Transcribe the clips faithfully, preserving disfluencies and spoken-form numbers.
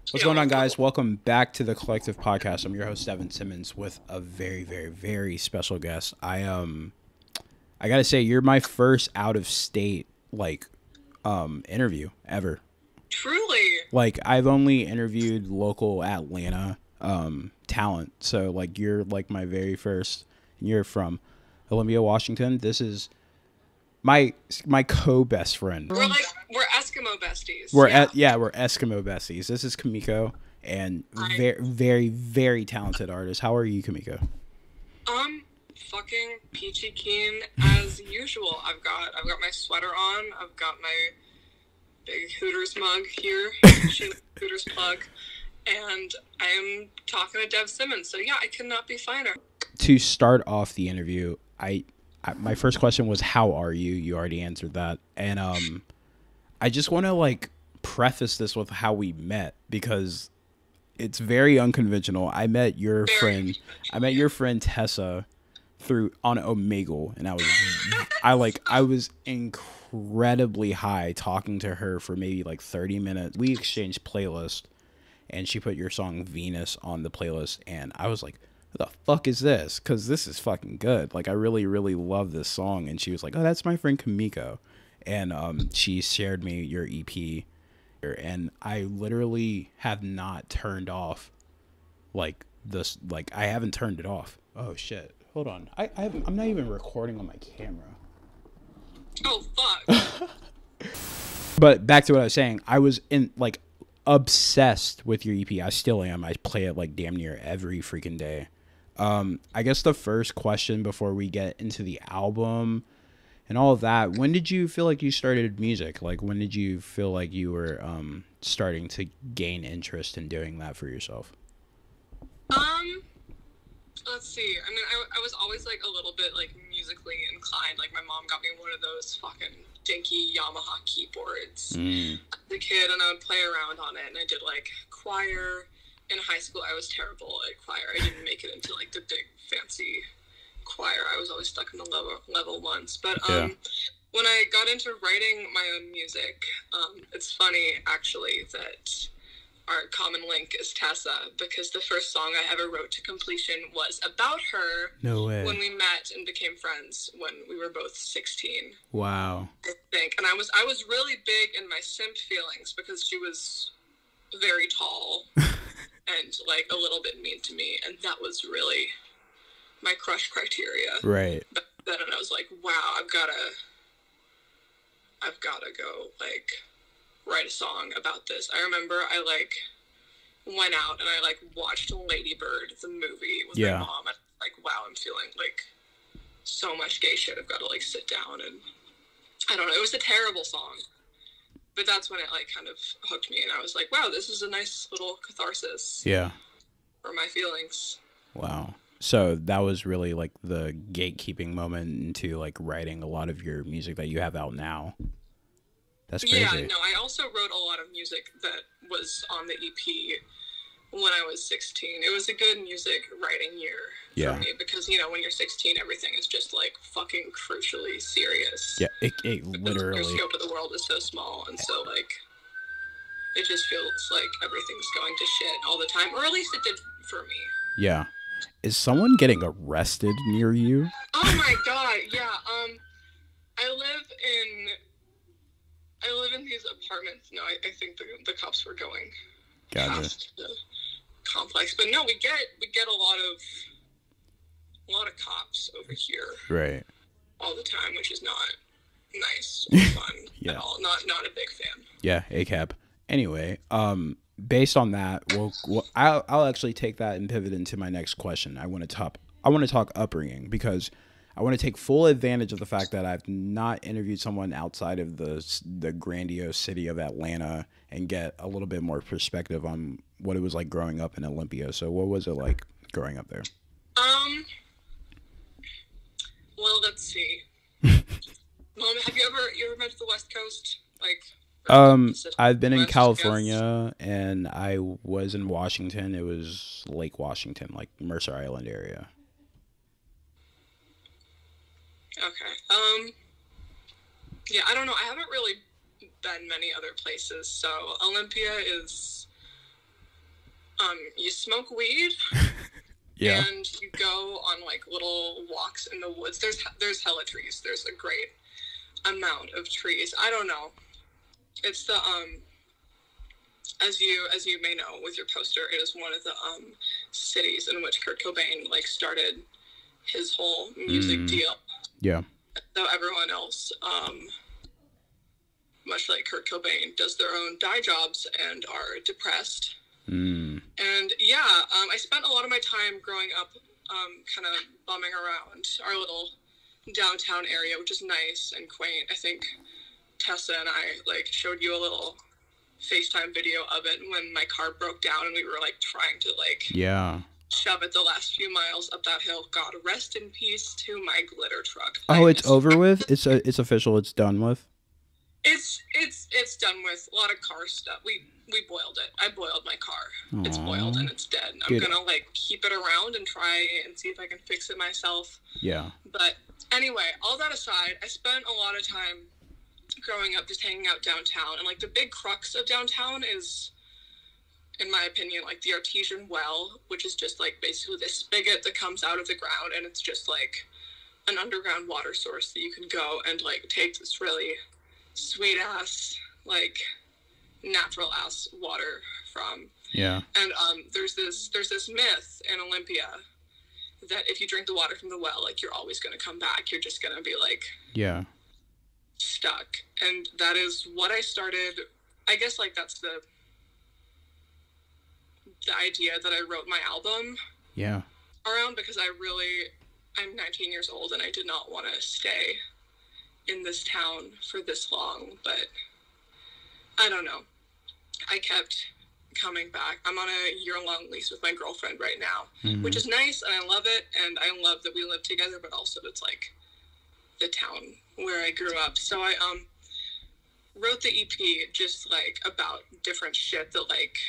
What's going on, guys? Welcome back to the Collective Podcast. I'm your host, Evan Simmons, with a very, very, very special guest. I um, I gotta say, you're my first out of state like um interview ever. Truly. Like, I've only interviewed local Atlanta um talent, so like you're like my very first. You're from Olympia, Washington. This is my my co-best friend. We're like we're Eskimo besties. We're yeah. E- yeah, we're Eskimo besties. This is Kamiko, and very very very talented artist. How are you, Kamiko? Um, fucking peachy keen as usual. I've got I've got my sweater on. I've got my big Hooters mug here. Hooters plug, and I am talking to Dev Simmons. So yeah, I could not be finer. To start off the interview, I. My first question was, how are you? You already answered that. And um, I just want to, like, preface this with how we met, because it's very unconventional. I met your very friend, I met your friend Tessa through, on Omegle, and I was, I, like, I was incredibly high talking to her for maybe, like, thirty minutes. We exchanged playlists, and she put your song Venus on the playlist, and I was like, the fuck is this? Because this is fucking good. Like, I really, really love this song. And she was like, oh, that's my friend Kamiko. And um, she shared me your E P. And I literally have not turned off, like, this. Like, I haven't turned it off. Oh, shit. Hold on. I, I haven't, I'm not even recording on my camera. Oh, fuck. But back to what I was saying. I was in, like, obsessed with your E P. I still am. I play it, like, damn near every freaking day. Um, I guess the first question before we get into the album and all of that, when did you feel like you started music? Like, when did you feel like you were um, starting to gain interest in doing that for yourself? Um, let's see. I mean, I, I was always, like, a little bit, like, musically inclined. Like, my mom got me one of those fucking dinky Yamaha keyboards Mm. as a kid, and I would play around on it, and I did, like, choir. In high school, I was terrible at choir. I didn't make it into, like, the big, fancy choir. I was always stuck in the level level ones. But um, Yeah. when I got into writing my own music, um, it's funny, actually, that our common link is Tessa, because the first song I ever wrote to completion was about her. No way. When we met and became friends when we were both sixteen. Wow. I think. And I was I was really big in my simp feelings because she was very tall. And, like, a little bit mean to me, and that was really my crush criteria. Right. But then I was like, wow, I've gotta, I've gotta go, like, write a song about this. I remember I, like, went out and I, like, watched Lady Bird, the movie, with Yeah. my mom, and, like, wow, I'm feeling, like, so much gay shit. I've got to, like, sit down and, I don't know, it was a terrible song. But that's when it, like, kind of hooked me, and I was like, wow, this is a nice little catharsis. Yeah. For my feelings. Wow. So that was really, like, the gatekeeping moment into, like, writing a lot of your music that you have out now. That's crazy. Yeah, no, I also wrote a lot of music that was on the E P when I was sixteen. It was a good music writing year Yeah. for me because, you know, when you're sixteen, everything is just, like, fucking crucially serious. Yeah, it, it Because literally. your scope of the world is so small, and so, like, it just feels like everything's going to shit all the time, or at least it did for me. Yeah. Is someone getting arrested near you? Oh my god, yeah, um, I live in, I live in these apartments. No, I, I think the, the cops were going Gotcha. past the complex, but no, we get, we get a lot of, a lot of cops over here. Right. All the time, which is not nice or fun Yeah. at all. Not, not a big fan. Yeah, A C A B. Anyway, um, based on that, we'll, we'll I'll, I'll actually take that and pivot into my next question. I want to talk. I want to talk upbringing because I want to take full advantage of the fact that I've not interviewed someone outside of the the grandiose city of Atlanta and get a little bit more perspective on what it was like growing up in Olympia. So, what was it like growing up there? Um. Well, let's see. Mom, have you ever you ever been to the West Coast? Like. Um, I've been in West California and I was in Washington. It was Lake Washington, like Mercer Island area. Okay. Um. Yeah, I don't know. I haven't really been many other places, so Olympia is Um, you smoke weed. Yeah. And you go on like little walks in the woods. There's there's hella trees. There's a great amount of trees. I don't know. It's the um as you as you may know with your poster, it is one of the um cities in which Kurt Cobain like started his whole music Mm. deal. Yeah. So everyone else, um much like Kurt Cobain, does their own dye jobs and are depressed. Mm. And yeah, um, I spent a lot of my time growing up um, kind of bumming around our little downtown area, which is nice and quaint. I think Tessa and I like showed you a little FaceTime video of it when my car broke down and we were like trying to like Yeah. shove it the last few miles up that hill. God rest in peace to my glitter truck. Oh, I it's miss- over with? It's a, it's official. It's done with? It's it's it's done with. A lot of car stuff. We we boiled it. I boiled my car. It's Aw. boiled and it's dead. I'm Good. gonna like keep it around and try and see if I can fix it myself. Yeah. But anyway, all that aside, I spent a lot of time growing up just hanging out downtown, and like the big crux of downtown is, in my opinion, like the artesian well, which is just like basically this spigot that comes out of the ground, and it's just like an underground water source that you can go and like take this really sweet ass like natural ass water from. Yeah. And um there's this there's this myth in Olympia that if you drink the water from the well, like you're always going to come back, you're just going to be like Yeah. stuck. And that is what I started. I guess like that's the the idea that I wrote my album Yeah. around, because I really I'm nineteen years old and I did not want to stay in this town for this long, but I don't know. I kept coming back. I'm on a year-long lease with my girlfriend right now, Mhm. which is nice, and I love it, and I love that we live together, but also it's like the town where I grew up. So I um wrote the E P just like about different shit that like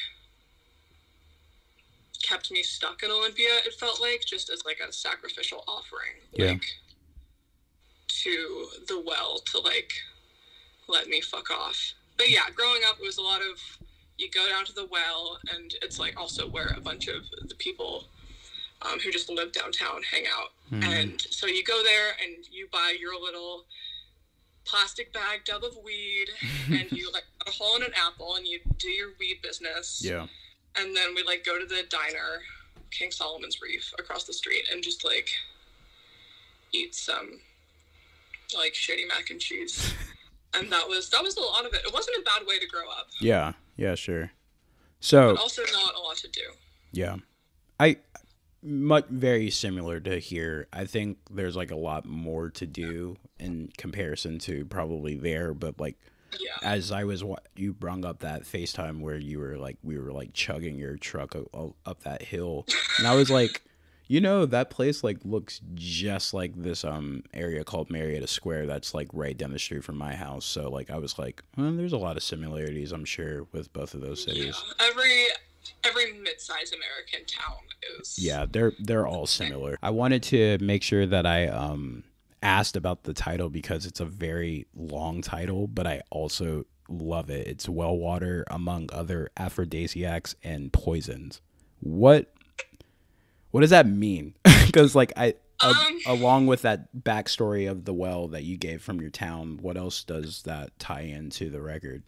kept me stuck in Olympia, it felt like, just as like a sacrificial offering. Yeah. Like to the well to like let me fuck off. But yeah, growing up it was a lot of you go down to the well, and it's like also where a bunch of the people um, who just live downtown hang out. Mhm. And so you go there and you buy your little plastic bag tub of weed and you like put a hole in an apple and you do your weed business. Yeah. And then we like go to the diner, King Solomon's Reef, across the street, and just like eat some like shitty mac and cheese. And that was that was a lot of it. It wasn't a bad way to grow up, Yeah. Yeah, sure. So, but also not a lot to do. yeah. I much very similar to here. I think there's like a lot more to do in comparison to probably there, but like Yeah. as I was wa- you brung up that FaceTime where you were like we were like chugging your truck o- o- up that hill, and I was like, you know, that place like looks just like this um area called Marietta Square that's like right down the street from my house. So like I was like, well, there's a lot of similarities, I'm sure, with both of those cities. Yeah. Every every mid-sized American town is. Yeah, they're they're all similar. I wanted to make sure that I um asked about the title because it's a very long title, but I also love it. It's well water among other aphrodisiacs and poisons. What what does that mean? Because like I a- Um, along with that backstory of the well that you gave from your town, what else does that tie into the record?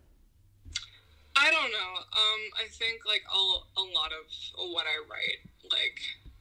I don't know. Um, I think like a, a lot of what I write like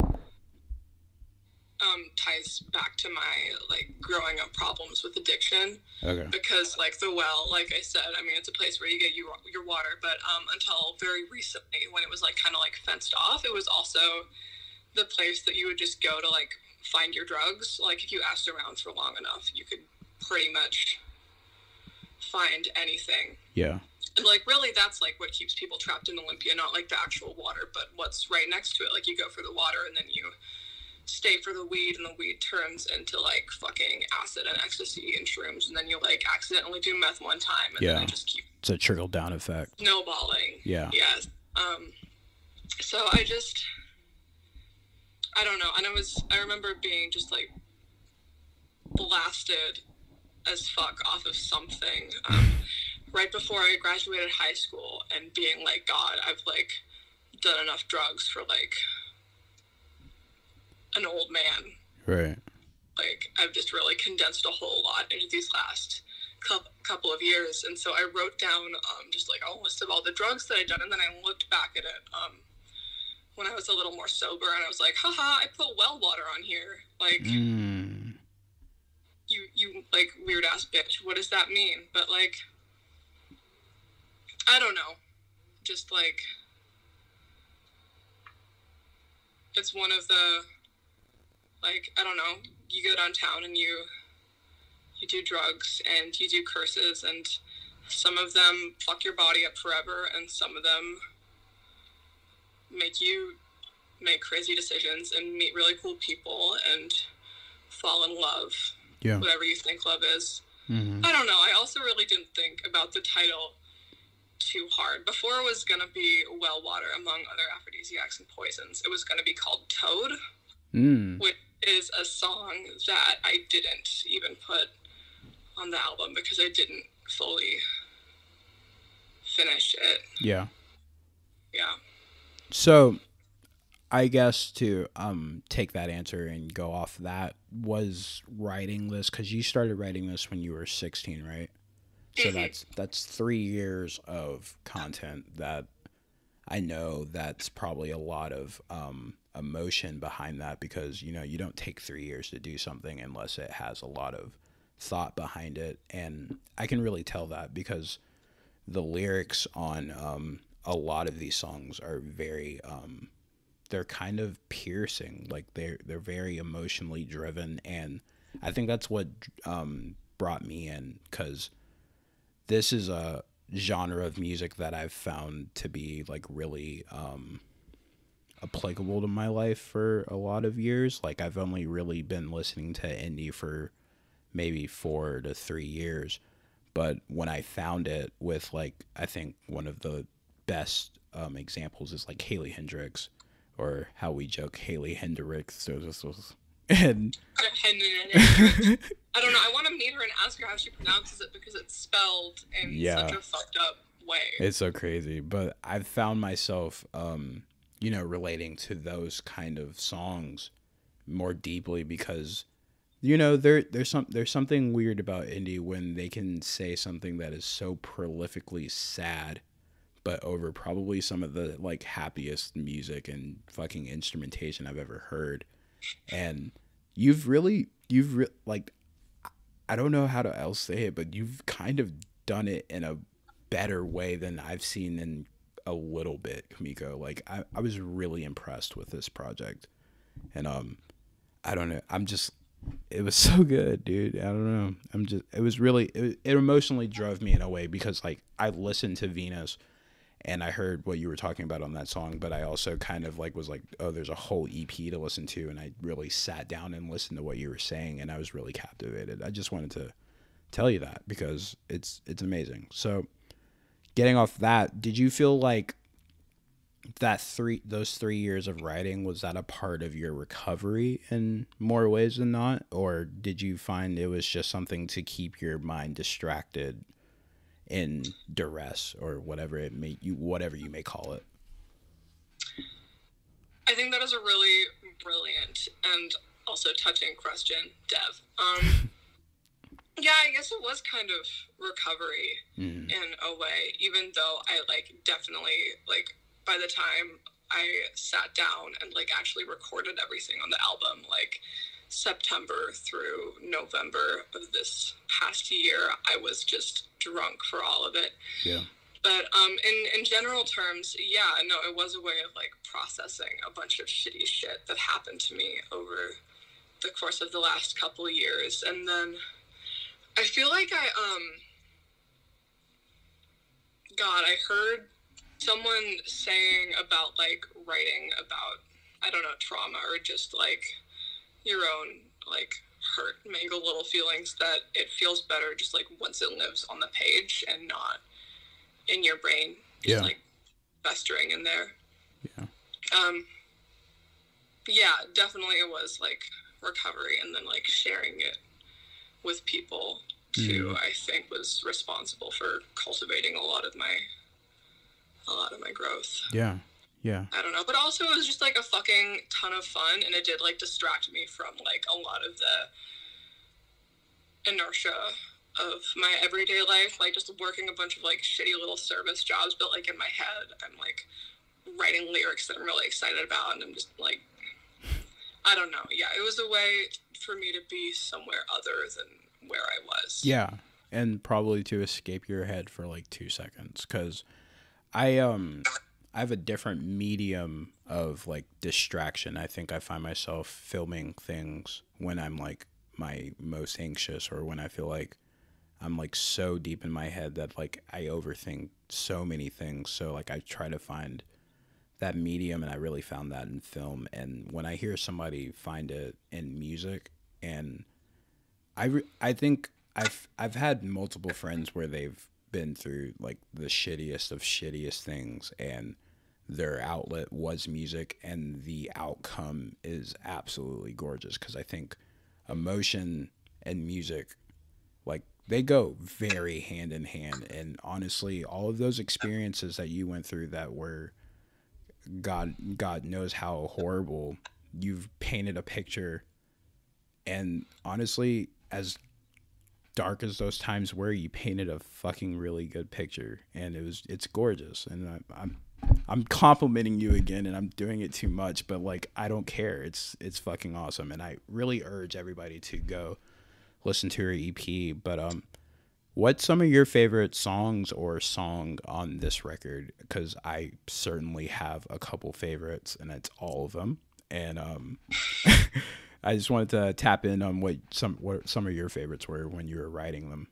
um ties back to my like growing up problems with addiction, Okay. because like the well, like I said, I mean it's a place where you get your your water, but um until very recently when it was like kind of like fenced off, it was also the place that you would just go to like find your drugs. Like if you asked around for long enough, you could pretty much find anything. Yeah. And like really that's like what keeps people trapped in Olympia, not like the actual water, but what's right next to it. Like you go for the water and then you stay for the weed, and the weed turns into like fucking acid and ecstasy and shrooms, and then you like accidentally do meth one time, and Yeah. then it just keeps It's a trickle down effect. snowballing. Yeah. Yes. Um so I just I don't know. And I was I remember being just like blasted as fuck off of something um right before I graduated high school, and being like, God, I've like done enough drugs for like an old man. Right. Like, I've just really condensed a whole lot into these last couple of years. And so I wrote down um, just like a list of all the drugs that I'd done. And then I looked back at it um, when I was a little more sober. And I was like, haha, I put well water on here. Like, mm. you, you like weird ass bitch. What does that mean? But like, I don't know. Just like, it's one of the, like, I don't know, you go downtown and you you do drugs and you do curses, and some of them fuck your body up forever, and some of them make you make crazy decisions and meet really cool people and fall in love. Yeah. Whatever you think love is. Mm-hmm. I don't know. I also really didn't think about the title too hard. Before it was going to be Well Water, among other aphrodisiacs and poisons, it was going to be called Toad, mm. which is a song that I didn't even put on the album because I didn't fully finish it. Yeah. Yeah. So, I guess to um take that answer and go off that, was writing this, because you started writing this when you were sixteen, right? So mm-hmm. that's that's three years of content that I know that's probably a lot of um, emotion behind that, because, you know, you don't take three years to do something unless it has a lot of thought behind it. And I can really tell that because the lyrics on um, a lot of these songs are very, um, they're kind of piercing. Like they're, they're very emotionally driven. And I think that's what um, brought me in, because this is a genre of music that I've found to be like really um, applicable to my life for a lot of years. Like I've only really been listening to indie for maybe four to three years. But when I found it with like, I think one of the best um, examples is like Haley Hendrix, or how we joke, Haley Hendrix. And I don't know. I want to meet her and ask her how she pronounces it, because it's spelled in yeah. such a fucked up way. It's so crazy. But I've found myself, um, you know, relating to those kind of songs more deeply because, you know, there there's some there's something weird about indie when they can say something that is so prolifically sad, but over probably some of the like happiest music and fucking instrumentation I've ever heard. And you've really you've re- like I don't know how to else say it, but you've kind of done it in a better way than I've seen in a little bit, Kamiko. Like I, I was really impressed with this project. And um I don't know, I'm just it was so good, dude. I don't know. I'm just it was really it, it emotionally drove me in a way, because like I listened to Venus and I heard what you were talking about on that song, but I also kind of like was like, oh, there's a whole E P to listen to, and I really sat down and listened to what you were saying, and I was really captivated. I just wanted to tell you that because it's it's amazing. So, getting off that, did you feel like that three those three years of writing, was that a part of your recovery in more ways than not, or did you find it was just something to keep your mind distracted in duress, or whatever it may you whatever you may call it? I think that is a really brilliant and also touching question, Dev. Um, yeah, I guess it was kind of recovery mm. in a way, even though I like definitely like by the time I sat down and like actually recorded everything on the album, like September through November of this past year, I was just drunk for all of it. Yeah. But um, in, in general terms, yeah, no, it was a way of like processing a bunch of shitty shit that happened to me over the course of the last couple of years. And then I feel like I, um, God, I heard someone saying about like writing about, I don't know, trauma or just like your own like hurt, mangled little feelings, that it feels better just like once it lives on the page and not in your brain, just yeah. like festering in there. Yeah. Um, yeah, definitely it was like recovery, and then like sharing it with people too, mm. I think was responsible for cultivating a lot of my, a lot of my growth. Yeah. Yeah. I don't know. But also it was just like a fucking ton of fun, and it did like distract me from like a lot of the inertia of my everyday life, like just working a bunch of like shitty little service jobs, but like in my head I'm like writing lyrics that I'm really excited about, and I'm just like, I don't know. Yeah, it was a way for me to be somewhere other than where I was. Yeah, and probably to escape your head for like two seconds, because I um I have a different medium of like distraction. I think I find myself filming things when I'm like my most anxious, or when I feel like I'm like so deep in my head that like I overthink so many things. So like I try to find that medium, and I really found that in film. And when I hear somebody find it in music, and I re- I think I've I've had multiple friends where they've been through like the shittiest of shittiest things, and their outlet was music, and the outcome is absolutely gorgeous, because I think emotion and music, like, they go very hand in hand. And honestly, all of those experiences that you went through that were god god knows how horrible, you've painted a picture. And honestly, as dark as those times were, you painted a fucking really good picture, and it was it's gorgeous. And I, I'm I'm complimenting you again, and I'm doing it too much, but like, I don't care. It's it's fucking awesome, and I really urge everybody to go listen to her E P. But um, what's some of your favorite songs or song on this record? Because I certainly have a couple favorites, and it's all of them. And um, I just wanted to tap in on what some what some of your favorites were when you were writing them.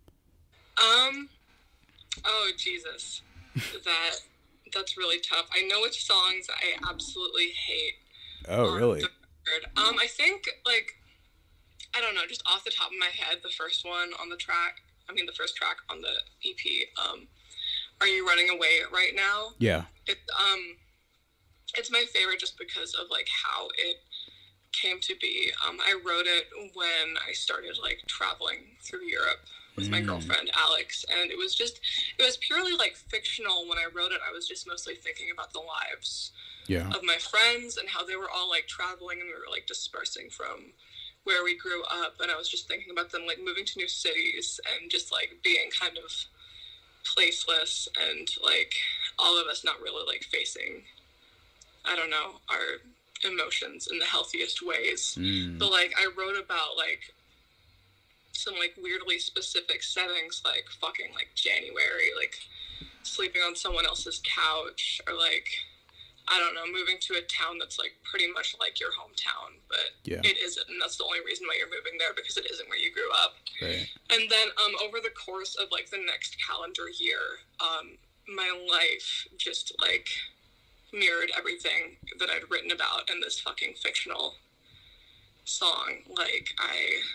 Um. Oh Jesus, that that's really tough. I know which songs I absolutely hate. Oh, really? Um, I think like I don't know, just off the top of my head, the first one on the track. I mean, the first track on the E P. Um, Are You Running Away Right Now? Yeah. It um, it's my favorite just because of like how it came to be. Um, I wrote it when I started like traveling through Europe with mm. my girlfriend Alex, and it was just it was purely like fictional. When I wrote it, I was just mostly thinking about the lives yeah. of my friends and how they were all like traveling, and we were like dispersing from where we grew up, and I was just thinking about them like moving to new cities and just like being kind of placeless, and like all of us not really like facing, I don't know, our emotions in the healthiest ways. Mm. But like I wrote about like some like weirdly specific settings, like fucking like January, like sleeping on someone else's couch, or like I don't know, moving to a town that's like pretty much like your hometown, but yeah. it isn't, and that's the only reason why you're moving there, because it isn't where you grew up. Right. And then um, over the course of like the next calendar year, um, my life just like mirrored everything that I'd written about in this fucking fictional song. Like I,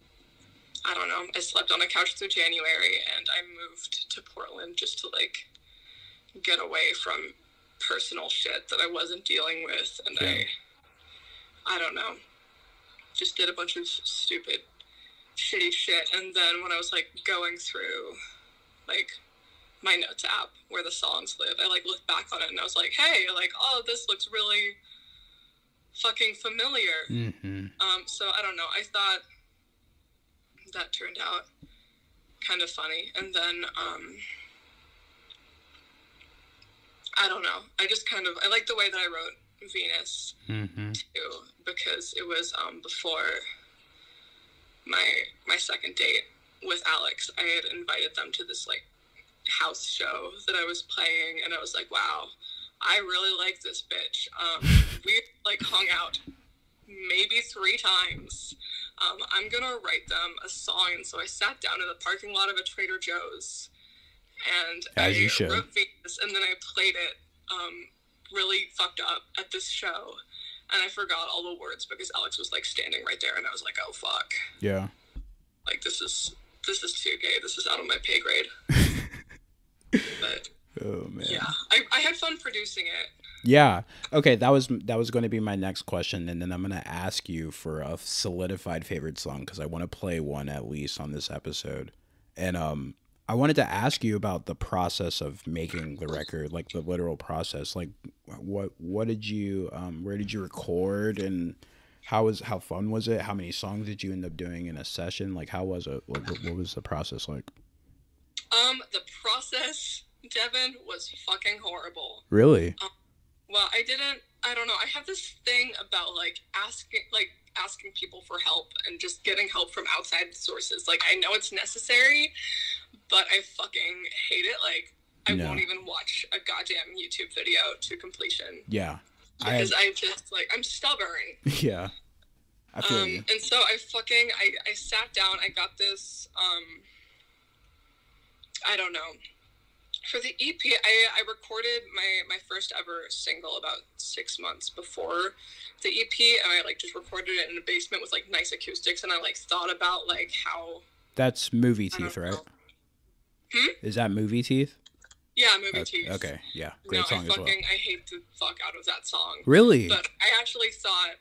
I don't know, I slept on a couch through January, and I moved to Portland just to like get away from personal shit that I wasn't dealing with, and yeah. I I don't know, just did a bunch of stupid shitty shit. And then when I was like going through like my notes app where the songs live, I like looked back on it and I was like, hey, like, oh, this looks really fucking familiar. Mm-hmm. Um so I don't know, I thought that turned out kind of funny. And then um I don't know. I just kind of, I like the way that I wrote Venus, mm-hmm. too, because it was um, before my my second date with Alex. I had invited them to this, like, house show that I was playing, and I was like, wow, I really like this bitch. Um, we, like, hung out maybe three times. Um, I'm gonna write them a song, and so I sat down in the parking lot of a Trader Joe's, and As I you should. wrote Venus, and then I played it um, really fucked up at this show, and I forgot all the words because Alex was like standing right there, and I was like, oh fuck. Yeah. Like this is this is too gay. This is out of my pay grade. But oh man. Yeah, I I had fun producing it. Yeah. Okay, that was that was going to be my next question, and then I'm going to ask you for a solidified favorite song, because I want to play one at least on this episode. And um I wanted to ask you about the process of making the record, like the literal process. Like, what what did you, um, where did you record, and how was how fun was it? How many songs did you end up doing in a session? Like, how was it? What, what was the process like? Um, the process, Devin, was fucking horrible. Really? Um, well, I didn't. I don't know. I have this thing about like asking, like asking people for help and just getting help from outside sources. Like, I know it's necessary, but I fucking hate it. Like, I No. won't even watch a goddamn YouTube video to completion. Yeah. Because I, I just, like, I'm stubborn. yeah. I feel Um, you. and so I fucking, I, I sat down, I got this, um, I don't know. For the E P, I, I recorded my, my first ever single about six months before the E P, and I, like, just recorded it in a basement with, like, nice acoustics, and I, like, thought about, like, how... That's Movie I don't Teeth, right? know. Hmm? Is that Movie Teeth? Yeah, Movie Uh, Teeth. okay, yeah. Great no, song I as well. fucking, I hate the fuck out of that song. Really? But I actually thought,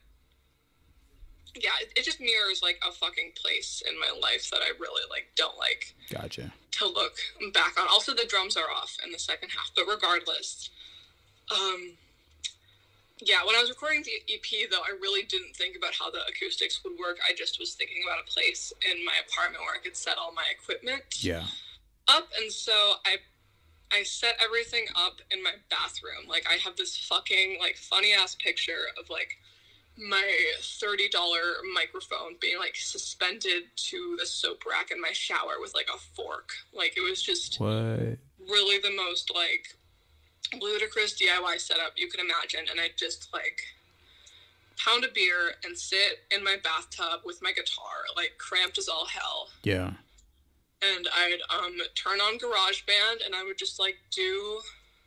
yeah, it, it just mirrors, like, a fucking place in my life that I really, like, don't like Gotcha. to look back on. Also, the drums are off in the second half, but regardless, um, yeah, when I was recording the E P, though, I really didn't think about how the acoustics would work. I just was thinking about a place in my apartment where I could set all my equipment Yeah. up, and so I I set everything up in my bathroom. Like, I have this fucking, like, funny-ass picture of, like, my thirty dollar microphone being, like, suspended to the soap rack in my shower with, like, a fork. Like, it was just What? really the most, like, ludicrous D I Y setup you can imagine. And I just, like, pound a beer and sit in my bathtub with my guitar, like, cramped as all hell. Yeah. And I'd um turn on GarageBand, and I would just, like, do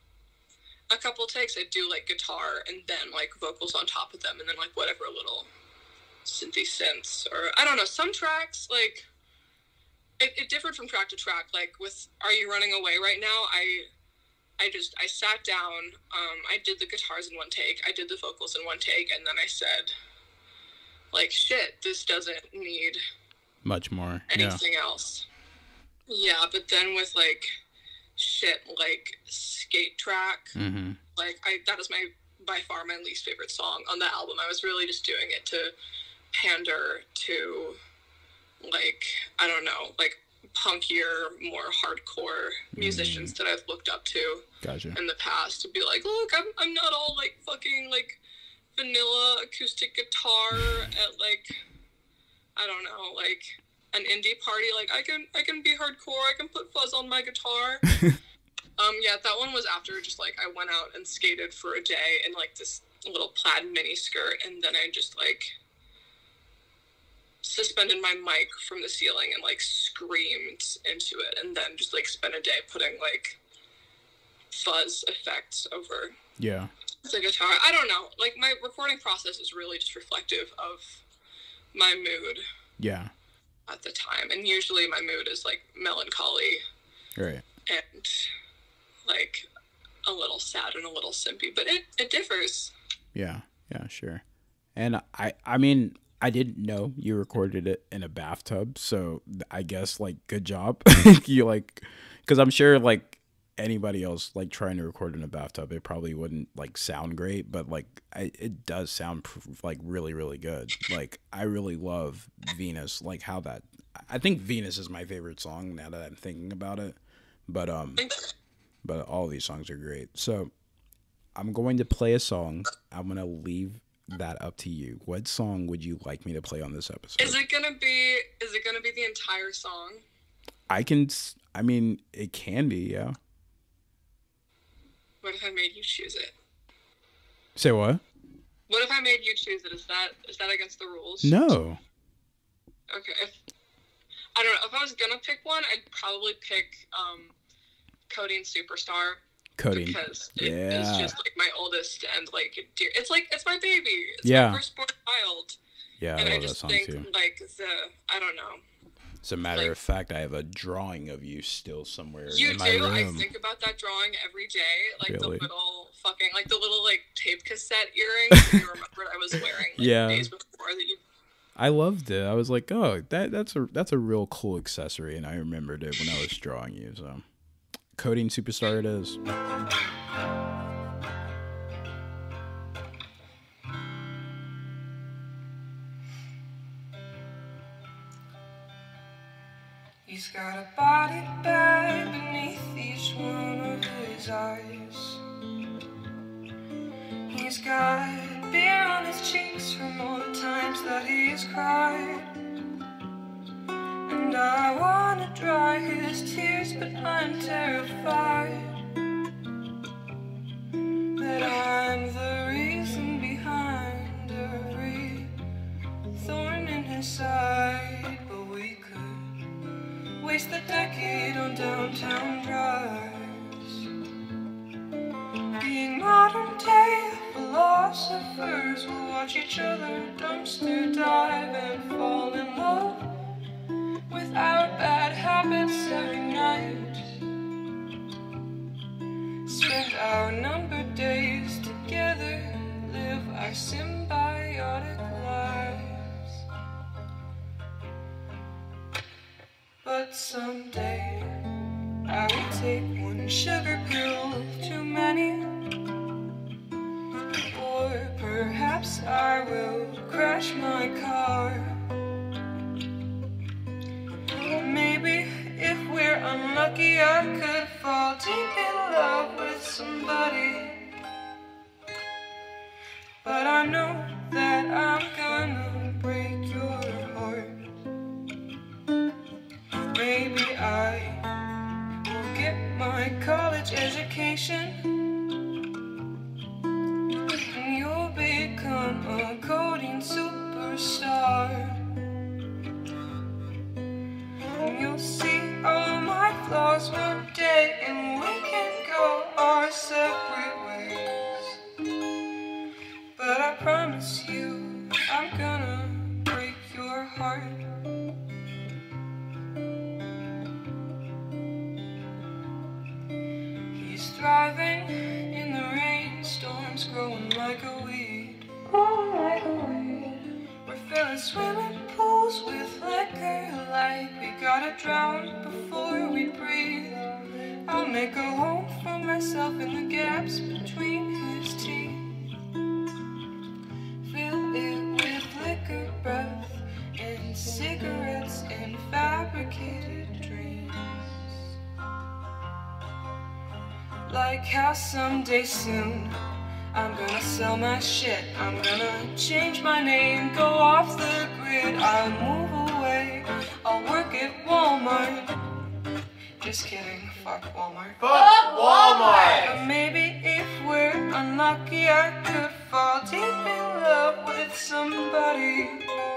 a couple takes. I'd do, like, guitar and then, like, vocals on top of them, and then, like, whatever little synthy synths, or I don't know, some tracks, like, it, it differed from track to track. Like, with Are You Running Away Right Now, I I just, I sat down, um, I did the guitars in one take, I did the vocals in one take, and then I said, like, shit, this doesn't need Much more. Yeah. anything else. Yeah, but then with, like, shit, like, Skate Track, Mm-hmm. like, I that is my, by far, my least favorite song on the album. I was really just doing it to pander to, like, I don't know, like, punkier, more hardcore musicians that I've looked up to Gotcha. in the past, to be like, look, I'm, I'm not all, like, fucking, like, vanilla acoustic guitar at, like, I don't know, like, an indie party. Like, I can I can be hardcore, I can put fuzz on my guitar. um yeah, that one was after, just, like, I went out and skated for a day in, like, this little plaid mini skirt, and then I just, like, suspended my mic from the ceiling and, like, screamed into it, and then just, like, spent a day putting, like, fuzz effects over Yeah. the guitar. I don't know, like, my recording process is really just reflective of my mood Yeah. at the time, and usually my mood is, like, melancholy Right. and, like, a little sad and a little simpy, but it, it differs. Yeah. Yeah, sure. And I I mean, I didn't know you recorded it in a bathtub, so I guess, like, good job. You, like, because I'm sure, like, anybody else, like, trying to record in a bathtub, it probably wouldn't, like, sound great, but, like, I, it does sound pr- like really really good. Like, I really love Venus, like, how that, I think Venus is my favorite song now that I'm thinking about it, but um but all these songs are great. So I'm going to play a song. I'm gonna leave that up to you. What song would you like me to play on this episode? Is it gonna be, is it gonna be the entire song? I can s- I mean, it can be, yeah. What if I made you choose it? Say what? What if I made you choose it? Is that, is that against the rules? No. Okay. If, I don't know. If I was gonna pick one, I'd probably pick um, Codeine Superstar. Codeine. Because it Yeah. is just, like, my oldest and, like, dear. It's like, it's my baby. It's Yeah. my firstborn child. Yeah, I And I love that just song think, too. like, the, I don't know. As a matter like- of fact, I have a drawing of you still somewhere You in my do? I room. think about that drawing every day. Like, Really? the little fucking, like, the little, like, tape cassette earrings that you remembered I was wearing, like, Yeah. days before that you I loved it. I was like, oh, that that's a that's a real cool accessory, and I remembered it when I was drawing you. So, coding superstar it is. He's got a body bag beneath each one of his eyes. He's got beer on his cheeks from all the times that he's cried. And I wanna dry his tears, but I'm terrified that I'm the reason behind every thorn in his side. But we could waste a decade on downtown drives, being modern day philosophers. Will watch each other dumpster dive and fall in love with our bad habits every night. Spend our numbered days together, live our symbiotic lives. But someday I will take one sugar pill too many, or perhaps I will crash my car. Maybe if we're unlucky, I could fall deep in love with somebody. But I know that I'm gonna break your heart. Maybe I will get my college education, and you'll become a coding superstar. And you'll see all my flaws one day, and we can go our separate ways. But I promise you, I'm gonna break your heart. He's thriving in the rainstorms, growing like a weed. Growing like a weed. We're filling swimming pools with liquor, like we gotta drown before we breathe. I'll make a home for myself in the gaps between his teeth. Fill it with liquor breath and cigarettes and fabricated dreams. Like how someday soon I'm gonna sell my shit, I'm gonna change my name, go off the grid, I'll move away, I'll work at Walmart. Just kidding, fuck Walmart. Fuck Walmart! But maybe if we're unlucky, I could fall deep in love with somebody.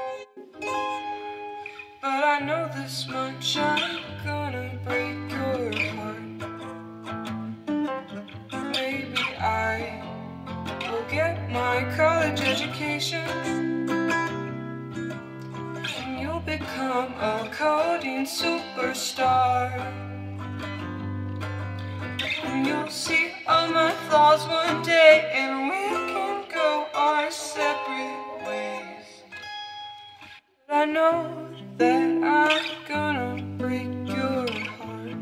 But I know this much, I'm gonna break your heart. Maybe I will get my college education, and you'll become a coding superstar. And you'll see all my flaws one day, and we can go our separate ways. But I know that I'm gonna break your heart.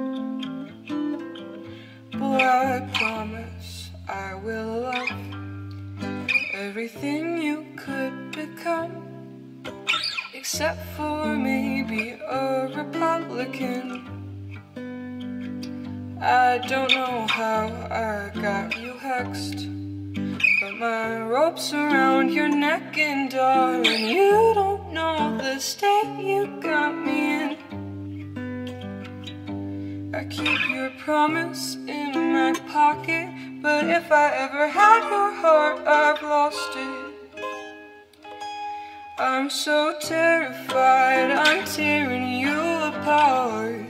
Boy, I promise I will love everything you could become, except for maybe a Republican. I don't know how I got you hexed, but my rope's around your neck, and darling, you don't know the state you got me in. I keep your promise in my pocket, but if I ever had your heart, I've lost it. I'm so terrified, I'm tearing you apart,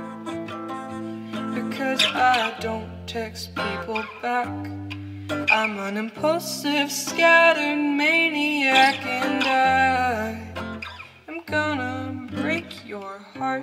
because I don't text people back. I'm an impulsive, scattered maniac, and I am gonna break your heart.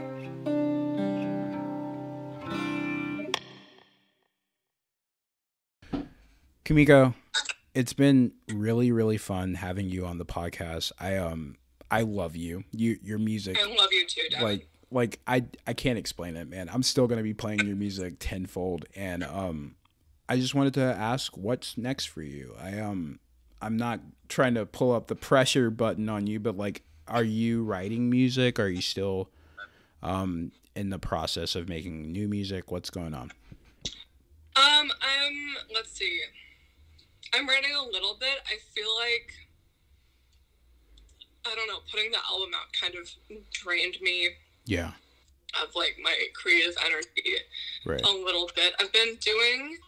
Kumiko, it's been really, really fun having you on the podcast. I um I love you. You your music. I love you too, Devin. Like like I I can't explain it, man. I'm still gonna be playing your music tenfold, and um, I just wanted to ask what's next for you. I um, I'm not trying to pull up the pressure button on you, but like, are you writing music? Are you still um in the process of making new music? What's going on? Um, I'm. Let's see. I'm writing a little bit. I feel like, I don't know, putting the album out kind of drained me Yeah. of like my creative energy Right. a little bit. I've been doing,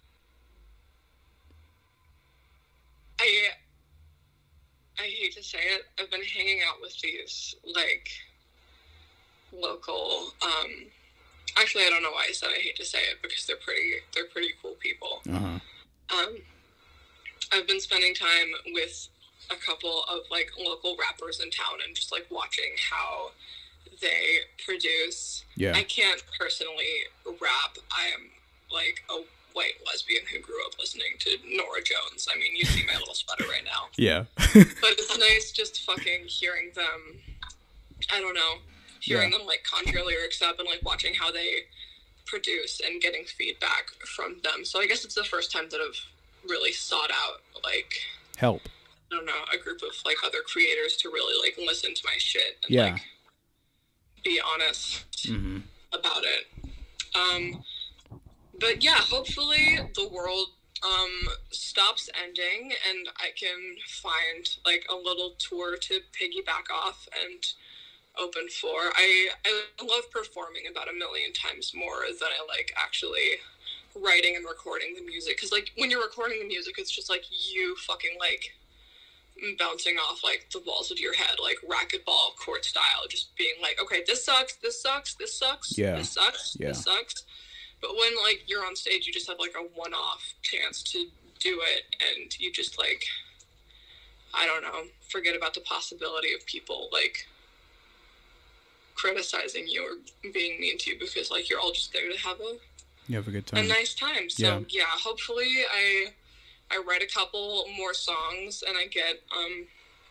I, I hate to say it, I've been hanging out with these like local, um, actually I don't know why I said I hate to say it because they're pretty, they're pretty cool people. Uh-huh. Um, I've been spending time with a couple of like local rappers in town and just like watching how they produce. Yeah. I can't personally rap. I am like a white lesbian who grew up listening to Nora Jones. I mean, you see my little sweater right now. Yeah. But it's nice just fucking hearing them, I don't know, hearing Yeah. them like conjure lyrics up and like watching how they produce and getting feedback from them. So I guess it's the first time that I've really sought out like Help. I don't know, a group of like other creators to really like listen to my shit and Yeah. like be honest Mm-hmm. about it. Um but yeah, hopefully the world um stops ending and I can find like a little tour to piggyback off and open for. I I love performing about a million times more than I like actually writing and recording the music, because like when you're recording the music it's just like you fucking like bouncing off like the walls of your head like racquetball court style, just being like, okay, this sucks, this sucks, this sucks, Yeah. this sucks, Yeah. this sucks. But when like you're on stage you just have like a one-off chance to do it and you just like, I don't know, forget about the possibility of people like criticizing you or being mean to you, because like you're all just there to have a You have a good a time. nice time. So Yeah. yeah, hopefully I I write a couple more songs and I get um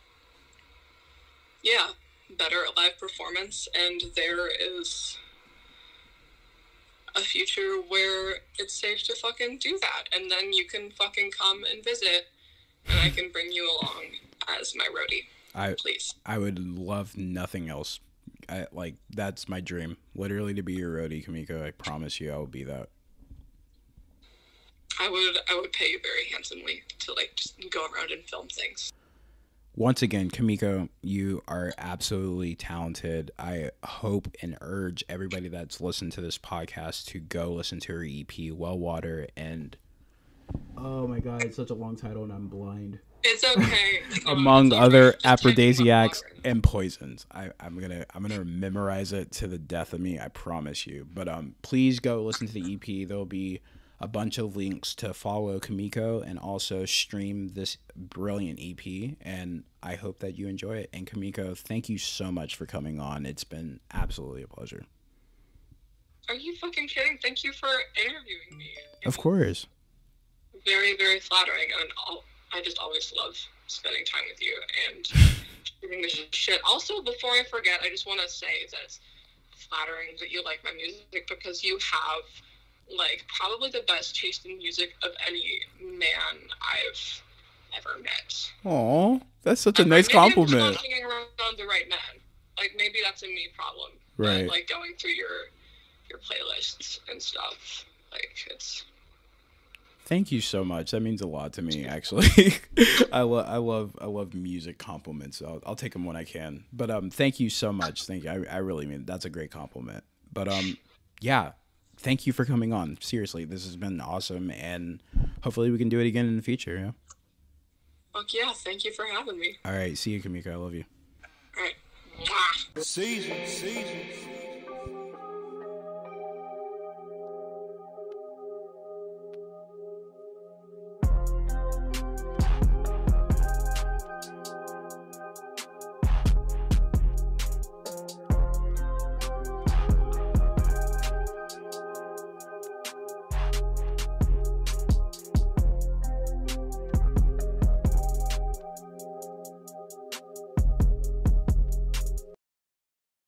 yeah, better at live performance, and there is a future where it's safe to fucking do that, and then you can fucking come and visit and I can bring you along as my roadie. I Please. I would love nothing else. I like that's my dream. Literally to be your roadie, Kamiko. I promise you I will be that. I would I would pay you very handsomely to like just go around and film things. Once again, Kamiko, you are absolutely talented. I hope and urge everybody that's listened to this podcast to go listen to her E P, Well Water, and oh my god, it's such a long title and I'm blind. It's okay. Among It's other okay. Just check aphrodisiacs them out. and poisons. I, I'm gonna I'm gonna memorize it to the death of me, I promise you. But um please go listen to the E P. There'll be a bunch of links to follow Kamiko and also stream this brilliant E P, and I hope that you enjoy it. And Kamiko, thank you so much for coming on. It's been absolutely a pleasure. Are you fucking kidding? Thank you for interviewing me. Of course. Very, very flattering, and I'll, I just always love spending time with you and shooting this shit. Also, before I forget, I just want to say that it's flattering that you like my music, because you have like probably the best taste in music of any man I've ever met. Aw, that's such a I'm- nice maybe I'm just compliment. not hanging around the right man. Like maybe that's a me problem. Right. But, like going through your your playlists and stuff, like it's. Thank you so much. That means a lot to me, actually. I love, I love, I love music compliments. I'll, I'll take them when I can. But um, thank you so much. Thank you. I, I really mean that's a great compliment. But um, yeah, thank you for coming on. Seriously, this has been awesome, and hopefully we can do it again in the future. Yeah. Fuck yeah! Thank you for having me. All right. See you, Kamiko. I love you. All right. Mwah. Season, season.